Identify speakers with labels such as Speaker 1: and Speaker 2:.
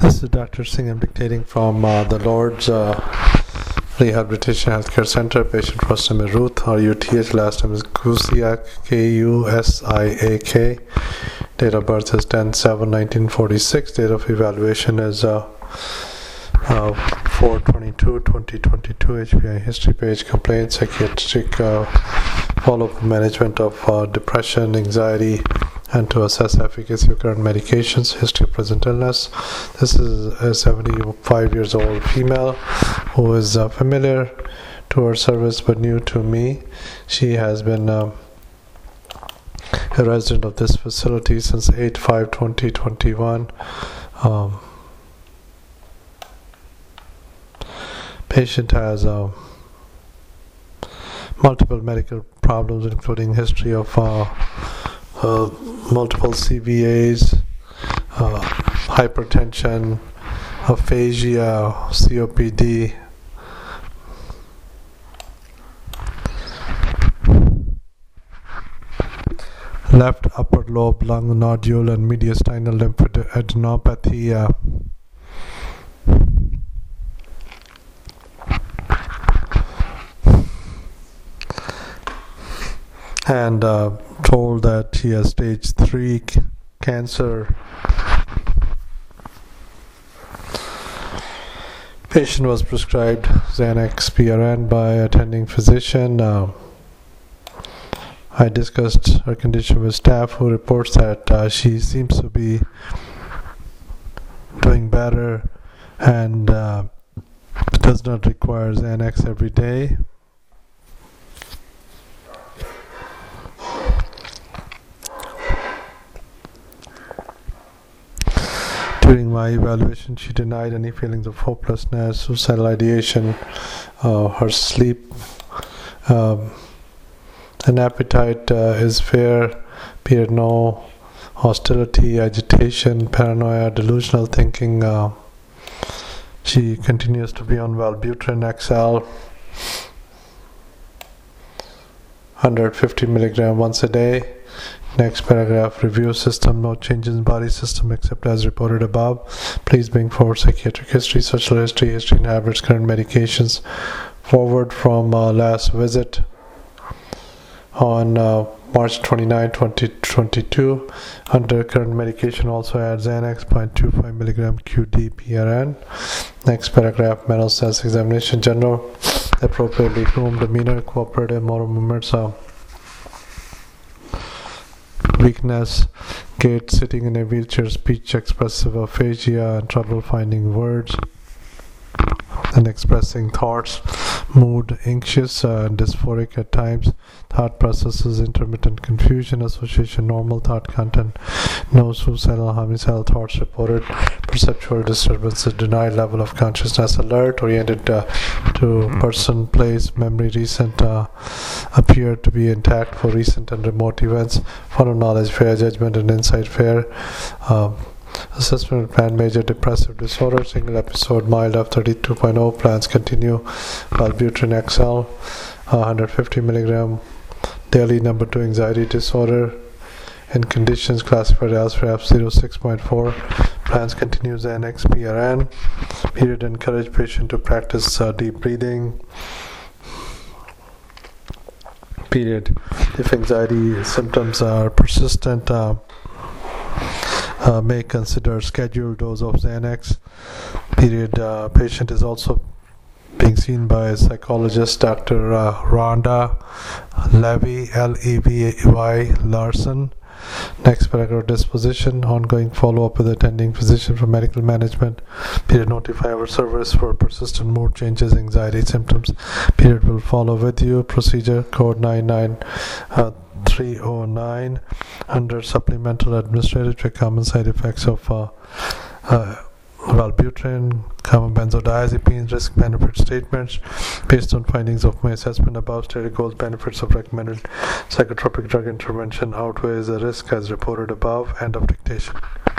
Speaker 1: This is Dr. Singh. I'm dictating from the Lord's Rehabilitation Healthcare Center. Patient first name is Ruth, R-U-T-H. Last name is Kusiak, K-U-S-I-A-K. Date of birth is 10/7/1946. Date of evaluation is 4/22/2022. HPI history page, complaints, psychiatric follow-up management of depression, anxiety, and to assess efficacy of current medications, history of present illness. This is a 75 years old female who is familiar to our service but new to me. She has been a resident of this facility since 8/5/2021. Patient has multiple medical problems, including history of multiple CVAs, hypertension, aphasia, COPD. Left upper lobe lung nodule and mediastinal lymphadenopathy. And told that he has stage 3 cancer. Patient was prescribed Xanax PRN by attending physician. I discussed her condition with staff, who reports that she seems to be doing better and does not require Xanax every day. During my evaluation, she denied any feelings of hopelessness, suicidal ideation, her sleep and appetite is fair, period, no hostility, agitation, paranoia, delusional thinking. She continues to be on Wellbutrin XL, 150 milligram once a day. Next paragraph, review system, no changes in body system except as reported above. Please bring forward psychiatric history, social history, history and habits, current medications. Forward from last visit on March 29, 2022. Under current medication, also add Xanax 0.25 milligram QD PRN. Next paragraph, mental status examination, general, appropriately groomed, demeanor, cooperative, motor movements, weakness, gait, sitting in a wheelchair, speech, expressive aphasia, and trouble finding words and expressing thoughts, mood, anxious and dysphoric at times, thought processes, intermittent confusion, association, normal thought content, no suicidal, homicidal thoughts reported, perceptual disturbances, denied level of consciousness, alert, oriented to person, place, memory, recent, appeared to be intact for recent and remote events, fun of knowledge, fair judgment and insight fair. Assessment plan, major depressive disorder, single episode, mild F32.0, plans continue, Wellbutrin XL, 150 milligram daily. Number 2, anxiety disorder and conditions classified as for F06.4, plans continue, Xanax PRN, period, encourage patient to practice deep breathing, period. If anxiety symptoms are persistent, may consider scheduled dose of Xanax, period. Patient is also being seen by psychologist Dr. Rhonda Levy, Levy Larson. Next paragraph, disposition, ongoing follow-up with attending physician for medical management, period. Notify our service for persistent mood changes, anxiety symptoms, period. Will follow with you. Procedure code 99309 under supplemental administrative check, common side effects of Wellbutrin, common benzodiazepines, risk benefit statements. Based on findings of my assessment above, stated goals, benefits of recommended psychotropic drug intervention outweighs the risk as reported above. End of dictation.